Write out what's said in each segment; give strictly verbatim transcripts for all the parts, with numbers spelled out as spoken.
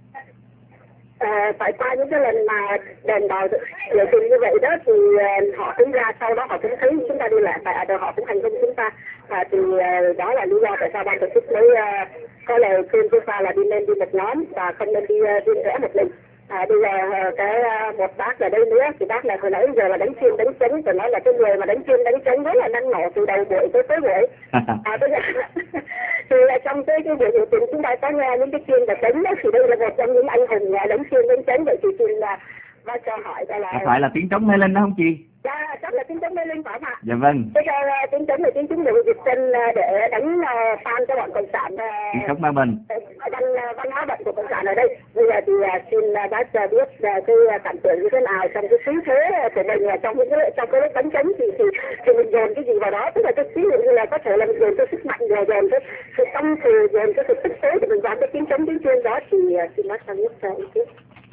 À, phải qua những cái lần mà đèn đỏ biểu tình như vậy đó thì uh, họ cũng ra, sau đó họ cũng thấy chúng ta đi lại tại à, họ cũng hành hung chúng ta, à, thì uh, đó là lý do tại sao ban tổ chức mới uh, có lời khuyên chúng ta là đi nên đi một nhóm và không nên đi uh, riêng rẽ một mình. À, bây giờ uh, cái uh, một bác ở đây nữa thì bác này hồi nãy giờ là đánh chiên đánh trống, rồi nói là cái người mà đánh chiên đánh trống rất là năng nổ từ đầu buổi tới tới buổi. À, bây giờ thì trong cái cái buổi biểu tình chúng ta có nghe những cái chiên và trống đó, thì đây là một trong những anh hùng đánh chiên đánh trống. Vậy thì xin là bác cho hỏi là, là phải là tiếng trống Mê Linh đó không chị? Dạ, chắc là tiếng trống Mê Linh phải không ạ? Dạ vâng. Bây giờ tiếng trống là tiếng trống được dịch chân để đánh tan cho bọn cộng sản. Tiếng trống Ma Bình. Văn văn hóa bệnh của cộng sản ở đây. Bây giờ thì xin bác cho biết cái cảm tưởng như thế nào trong cái khí thế của mình, trong những cái trong cái đánh trống thì thì thì mình dồn cái gì vào đó, tức là cái ví dụ như là có thể là mình dồn cái sức mạnh, rồi dồn cái sự tâm từ, dồn cái sự tích tế của mình vào cái tiếng trống tiếng chuyên đó, thì xin bác cho biết cho ý kiến.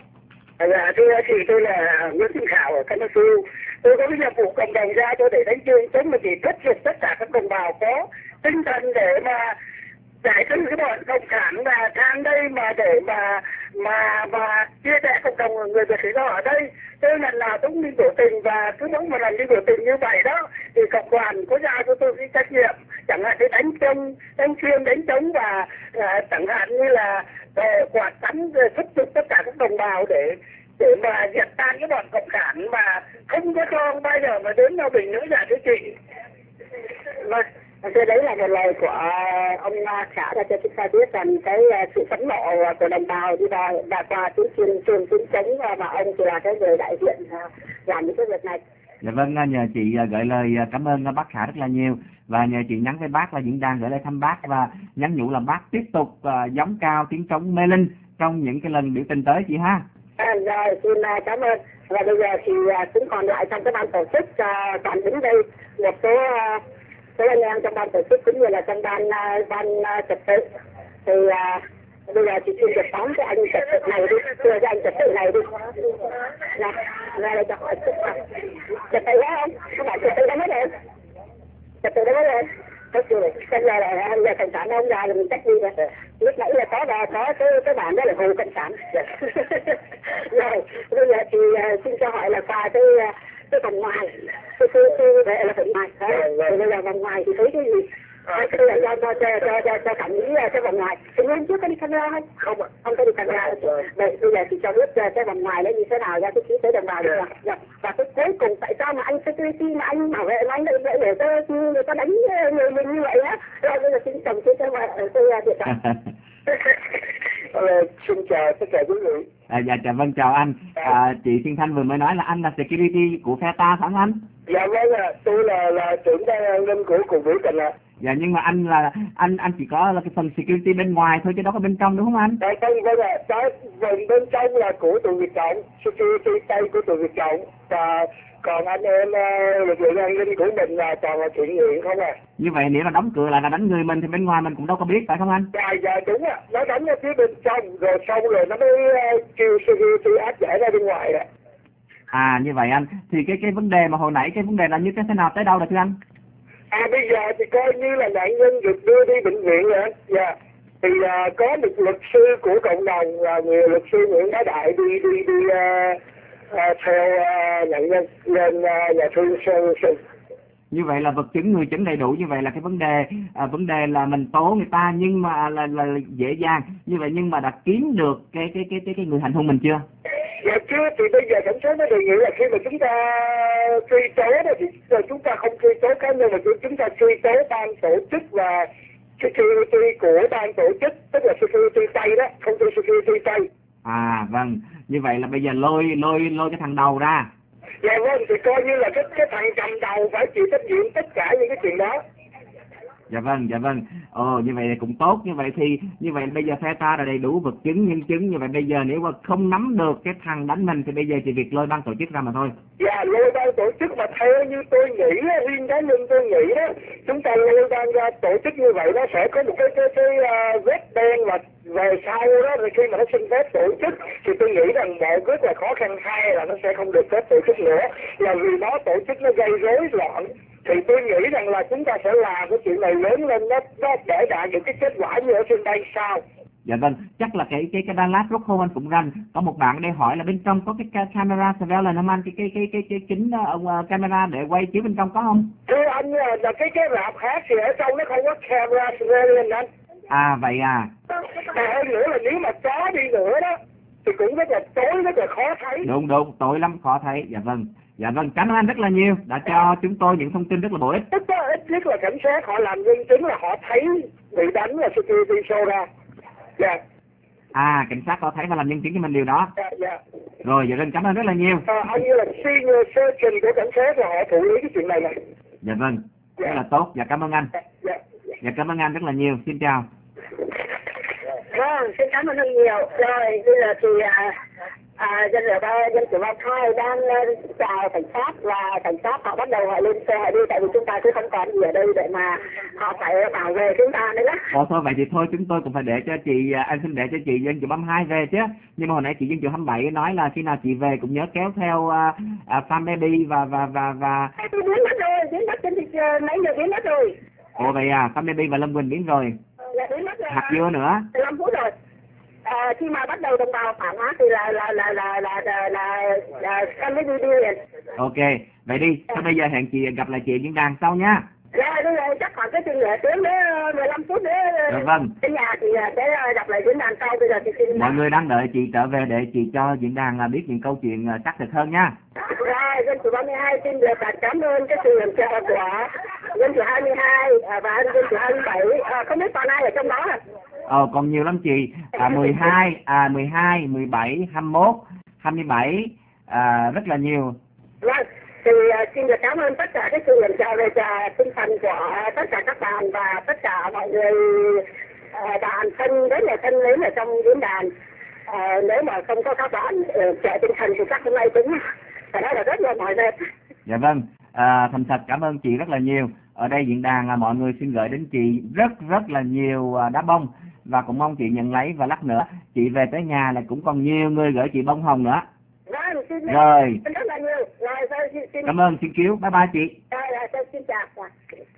Dạ, thưa chị, tôi là Nguyễn Thị Khảo ở Cam Su. Tôi có cái nhiệm vụ cộng đồng ra tôi để đánh chuyên trống mà chỉ thuyết phục tất cả các đồng bào có tinh thần để mà giải thích cái bọn cộng sản và sang đây mà để mà mà mà chia sẻ cộng đồng người Việt Tự do ở đây. Tôi lần nào cũng đi biểu tình, và cứ mỗi một lần đi biểu tình như vậy đó thì cộng đoàn có giao cho tôi cái trách nhiệm, chẳng hạn như đánh trống, đánh chuyên, đánh trống, và uh, chẳng hạn như là uh, quạt tắm thúc giục tất cả các đồng bào để để mà diệt tan cái bọn cộng sản mà không có cho bao giờ mà đến Hòa Bình nữa. Dạ thưa chị. Vâng, thế đấy là một lời của ông Khả đã cho chúng ta biết rằng cái sự phẫn nộ của đồng bào đi vào đã qua tiếng chuyên chuyên tiếng trống, và ông thì là cái người đại diện làm những cái việc này. Dạ vâng, nhờ chị gửi lời cảm ơn bác Khả rất là nhiều, và nhờ chị nhắn với bác là diễn đàn gửi lời thăm bác và nhắn nhủ là bác tiếp tục uh, gióng cao tiếng trống Mê Linh trong những cái lần biểu tình tới chị ha. À, rồi, xin uh, cảm ơn. Và bây giờ thì uh, cũng còn lại trong cái ban tổ chức uh, còn đứng đây một số uh, số anh em trong ban tổ chức cũng như là trong ban uh, ban uh, trật tự. Thì uh, bây giờ thì xin được tóm cái anh trật tự này đi, thưa cái anh trật tự này đi. Này, ra đây cho hỏi chút nào. Trật tự đó không? Không phải trật tự đó mới được. Trật tự đó mới được. Tất nhiên là cái này là anh giờ cộng sản ông ra là mình trách đi rồi. Lúc nãy là có và có cái cái bản đó là hồ cộng sản. Rồi bây giờ thì uh, xin cho hỏi là qua cái uh, cái vòng ngoài, cái cái cái đây là vòng ngoài. Rồi bây giờ vòng ngoài thì thấy cái gì? Cái cái là cho cho cho cho cho cảm nghĩ cái vòng ngoài. Thì nguyên trước có đi camera không? Không ạ, không có đi camera. Vậy bây giờ thì cho biết cái vòng ngoài nó như thế nào, ra cái khí thế đồng bào được không? Và cái cuối cùng tại sao mà anh security mà anh bảo vệ anh để để để cho người ta đánh người mình như vậy á? Rồi bây giờ xin chồng cái cái cái việc đó. Xin chào tất cả quý vị. À, dạ chào vâng, chào anh. À, chị Thiên Thanh vừa mới nói là anh là security của phe ta phải không anh? Dạ vâng ạ, à, tôi là là trưởng ban an ninh của cuộc biểu tình ạ. À. Dạ nhưng mà anh là anh anh chỉ có là cái phần security bên ngoài thôi chứ đó có bên trong đúng không anh? Dạ vâng vâng ạ, cái phần bên trong là của tụi Việt Cộng, security tay của tụi Việt Cộng, và còn anh em lực lượng an ninh của mình là toàn là thiện nguyện không à. Như vậy nếu là đóng cửa lại là đánh người mình thì bên ngoài mình cũng đâu có biết phải không anh? Dạ dạ đúng ạ, nó đánh ở phía bên trong rồi xong rồi nó mới kêu security áp giải ra bên ngoài ạ. À như vậy anh, thì cái cái vấn đề mà hồi nãy cái vấn đề là như thế nào tới đâu rồi thưa anh? À bây giờ thì coi như là nạn nhân được đưa đi bệnh viện rồi anh. Dạ. Thì uh, có một luật sư của cộng đồng, uh, người luật sư Nguyễn Bá Đại đi đi đi uh, uh, theo uh, nạn nhân lên uh, nhà thương Sơn Sơn. Như vậy là vật chứng người chứng đầy đủ, như vậy là cái vấn đề à, vấn đề là mình tố người ta nhưng mà là, là, là dễ dàng như vậy, nhưng mà đã kiếm được cái cái cái cái, cái người hành hung mình chưa? Dạ chưa, thì bây giờ cảnh sát nó đề nghị là khi mà chúng ta truy tố đó thì chúng ta không truy tố cá nhân mà chúng ta truy tố ban tổ chức và security của ban tổ chức, tức là security Tây đó, không phải security Tây. À vâng, như vậy là bây giờ lôi lôi lôi cái thằng đầu ra. Dạ vâng, thì coi như là cái cái thằng cầm đầu phải chịu trách nhiệm tất cả những cái chuyện đó. Dạ vâng, dạ vâng. Ồ, như vậy cũng tốt. Như vậy thì như vậy bây giờ phe ta là đầy đủ vật chứng, nhân chứng. Như vậy bây giờ nếu mà không nắm được cái thằng đánh mình thì bây giờ chỉ việc lôi ban tổ chức ra mà thôi. Dạ, lôi ban tổ chức mà theo như tôi nghĩ, riêng cá nhân tôi nghĩ đó, chúng ta lôi ban ra tổ chức như vậy nó sẽ có một cái cái cái uh, vết đen, mà về sau đó thì khi mà nó xin phép tổ chức thì tôi nghĩ rằng một rất là khó khăn, hai là nó sẽ không được phép tổ chức nữa, là vì nó tổ chức nó gây rối loạn. Thì tôi nghĩ rằng là chúng ta sẽ làm cái chuyện này lớn lên, nó, nó để đạt được cái kết quả như ở trên đây sao. Dạ vâng, chắc là cái cái cái Dallas Rockhold anh cũng rành. Có một bạn ở đây hỏi là bên trong có cái ca- camera surveillance không anh? Cái cái cái cái cái kính uh, uh, camera để quay chiếu bên trong có không? Thưa anh là, là cái cái rạp hát thì ở trong nó không có camera surveillance anh. À vậy à. Mà hơn nữa là nếu mà có đi nữa đó thì cũng rất là tối, rất là khó thấy. Đúng đúng, tối lắm khó thấy. Dạ vâng. Dạ vâng, cảm ơn anh rất là nhiều đã cho chúng tôi những thông tin rất là bổ ích. Tức là ít nhất là cảnh sát họ làm nhân chứng là họ thấy bị đánh là security show ra. Dạ. À, cảnh sát có thấy và làm nhân chứng cho mình điều đó. Dạ, dạ. Rồi, dạ vâng, cảm ơn rất là nhiều. À, anh như là senior surgeon của cảnh sát là họ thụ lý cái chuyện này này. Dạ vâng, rất là tốt. Dạ cảm ơn anh. Dạ, dạ. Dạ cảm ơn anh rất là nhiều. Xin chào. Vâng, xin cảm ơn anh nhiều. Rồi, bây giờ thì à, à, dân ở đây, dân chủ Long Khai đang uh, chào cảnh sát và cảnh sát họ bắt đầu họ lên xe họ đi, tại vì chúng ta cứ không còn gì ở đây để mà họ phải bảo vệ chúng ta nữa đó. Ồ thôi vậy thì thôi chúng tôi cũng phải để cho chị, à, anh xin để cho chị dân chủ ba mươi hai về chứ. Nhưng mà hồi nãy chị dân chủ hai mươi bảy nói là khi nào chị về cũng nhớ kéo theo uh, uh, Phan Baby và và và và. Tôi biến mất rồi, biến mất trên thị trường, mấy giờ biến mất rồi. Ồ vậy à, Phan Baby và Lâm Quỳnh biến rồi. Dạ biến mất rồi. Hạt dưa nữa. mười lăm phút rồi. À, khi mà bắt đầu đồng bào phản hóa thì là là là là là là là là con mới đi đi liền. Ok, vậy đi. Thôi bây giờ hẹn chị gặp lại chị diễn đàn sau nha. Rồi bây giờ chắc khoảng cái chừng nửa tiếng nữa, mười lăm phút nữa. Dạ vâng. Cái nhà thì sẽ gặp lại diễn đàn sau. Bây giờ thì xin Mọi người đang đợi chị trở về để chị cho diễn đàn là biết những câu chuyện xác thực hơn nha. Rồi, dân chủ ba mươi hai xin được cảm ơn cái sự hỗ trợ của dân chủ hai mươi hai và dân chủ hai mươi bảy. À, không biết còn ai ở trong đó à? Ờ còn nhiều lắm chị. À mười hai, à mười hai, mười bảy, hai mươi mốt, hai mươi bảy, à rất là nhiều. Vâng, thì uh, xin được cảm ơn tất cả cái sự hỗ trợ về tinh thần của uh, tất cả các bạn và tất cả mọi người uh, bạn thân rất là thân mến ở trong diễn đàn. Uh, nếu mà không có các bạn hỗ trợ tinh thần thì chắc hôm nay cũng phải nói là rất là mỏi mệt. Dạ vâng, à, thành thật cảm ơn chị rất là nhiều. Ở đây diễn đàn là mọi người xin gửi đến chị rất rất là nhiều đá bông và cũng mong chị nhận lấy, và lát nữa chị về tới nhà là cũng còn nhiều người gửi chị bông hồng nữa. Vâng, xin Rồi. rất là nhiều. Rồi, xin, xin... Cảm ơn, xin cứu, bye bye chị. Rồi, rồi, xin chào.